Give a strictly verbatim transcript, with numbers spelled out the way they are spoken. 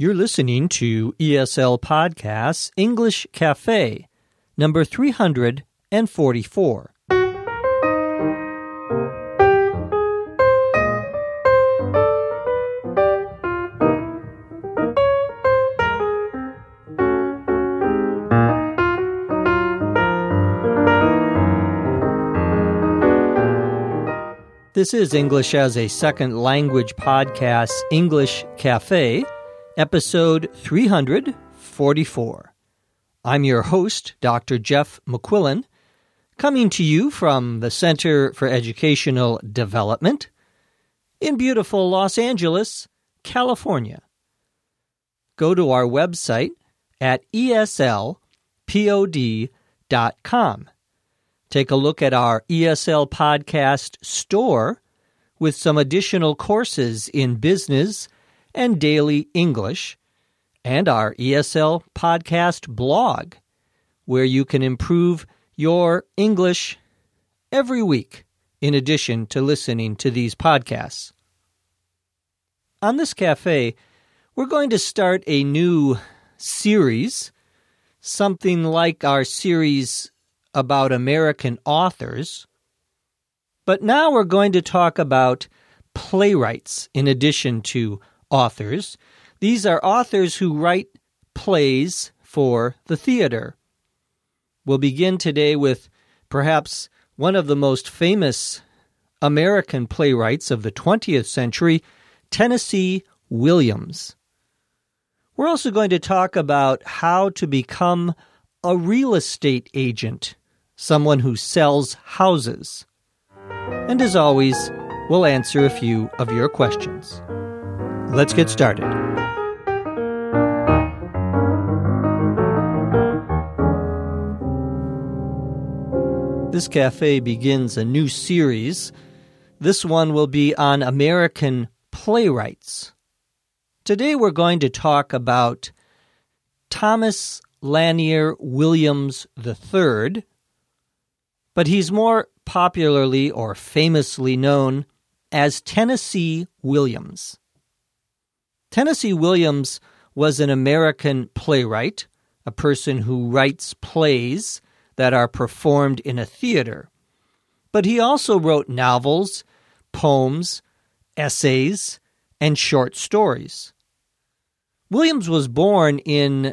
You're listening to E S L Podcasts English Cafe, number three hundred forty-four. This is English as a Second Language Podcast, English Cafe, episode three hundred forty-four. I'm your host, Doctor Jeff McQuillan, coming to you from the Center for Educational Development in beautiful Los Angeles, California. Go to our website at E S L pod dot com. Take a look at our E S L Podcast store with some additional courses in business and daily English, and our E S L Podcast blog, where you can improve your English every week, in addition to listening to these podcasts. On this cafe, we're going to start a new series, something like our series about American authors, but now we're going to talk about playwrights in addition to authors. These are authors who write plays for the theater. We'll begin today with perhaps one of the most famous American playwrights of the twentieth century, Tennessee Williams. We're also going to talk about how to become a real estate agent, someone who sells houses. And as always, we'll answer a few of your questions. Let's get started. This cafe begins a new series. This one will be on American playwrights. Today we're going to talk about Thomas Lanier Williams the third, but he's more popularly or famously known as Tennessee Williams. Tennessee Williams was an American playwright, a person who writes plays that are performed in a theater. But he also wrote novels, poems, essays, and short stories. Williams was born in